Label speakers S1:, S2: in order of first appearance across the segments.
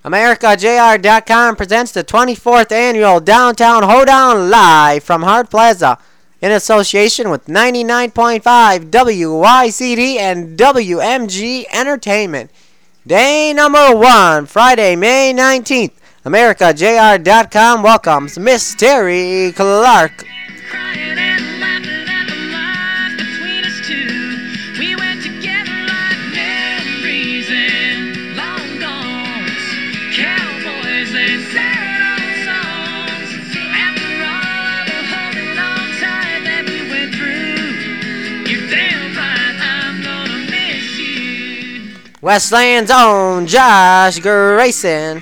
S1: AmericaJR.com presents the 24th annual Downtown Hoedown live from Hart Plaza in association with 99.5 WYCD and WMG Entertainment. Day number 1, Friday, May 19th. AmericaJR.com welcomes Miss Terry Clark. Westland's own Josh Grayson.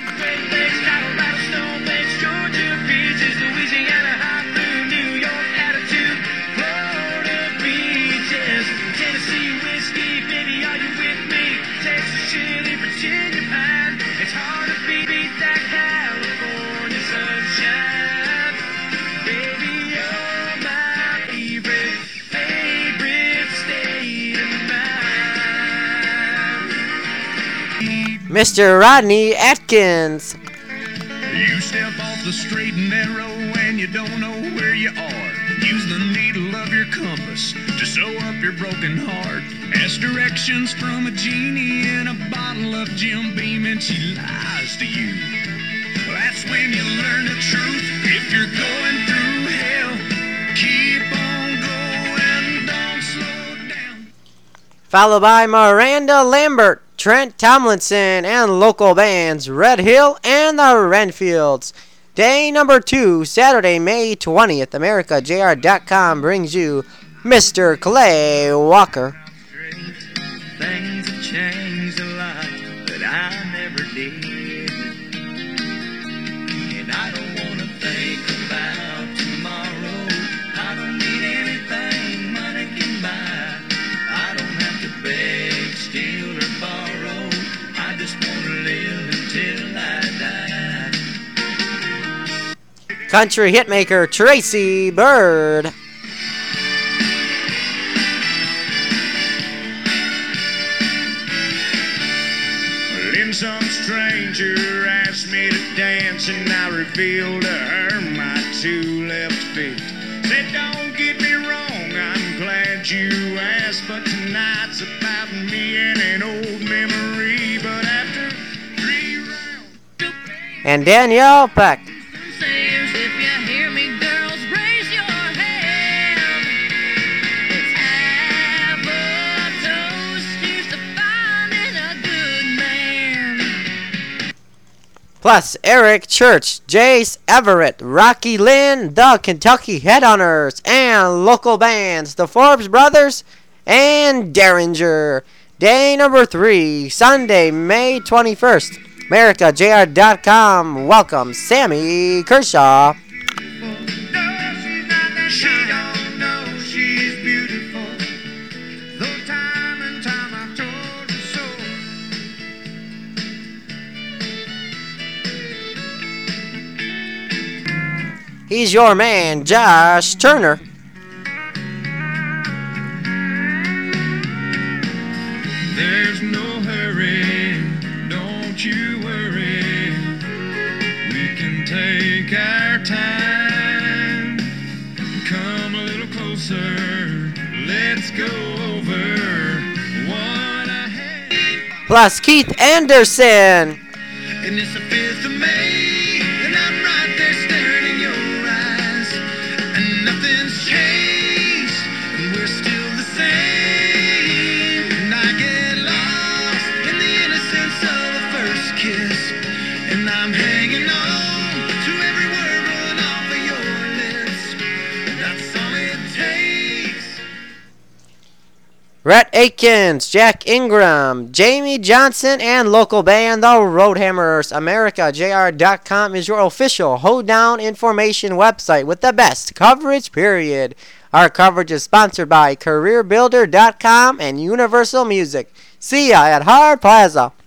S1: Mr. Rodney Atkins.
S2: You step off the straight and narrow and you don't know where you are. Use the needle of your compass to sew up your broken heart. Ask directions from a genie in a bottle of Jim Beam and she lies to you. That's when you learn the truth. If you're going through hell, keep on going, don't slow down.
S1: Followed by Miranda Lambert, Trent Tomlinson, and local bands Red Hill and the Renfields. Day number 2, Saturday, May 20th. AmericaJR.com brings you Mr. Clay Walker.
S3: Things have changed a lot, but I never did. And I don't want to think about tomorrow. I don't need anything money can buy. I don't have to beg, steal, or borrow. I just want to live until I die.
S1: Country hitmaker Tracy Bird.
S2: Then some stranger asked me to dance and I revealed to her my two left feet. Said, don't get me wrong, I'm glad you asked, but tonight's about me and an old memory. But after 3 rounds
S1: And Danielle Peck.
S4: If you hear me, girls, raise your hand. Let's have a toast. Here's to finding a good man.
S1: Plus Eric Church, Jace Everett, Rocky Lynn, the Kentucky Headhunters, and local bands the Forbes Brothers and Derringer. Day number 3, Sunday, May 21st. AmericaJR.com welcomes Sammy Kershaw.
S2: she don't know she's beautiful. Though time and time I've told her so.
S1: He's your man, Josh Turner.
S2: There's no hurry, don't you worry. We can take our time. Come a little closer, let's go over what I had.
S1: Plus Keith Anderson.
S2: And it's the 5th of May, and I'm right there staring in your eyes. And nothing's changed, and we're still the same. And I get lost in the innocence of the first kiss. And I'm hanging on to every word rolling off of your lips. And that's all it takes.
S1: Rhett Akins, Jack Ingram, Jamie Johnson, and local band the Roadhammers. AmericaJR.com is your official Hoedown information website with the best coverage, period. Our coverage is sponsored by CareerBuilder.com and Universal Music. See ya at Hart Plaza.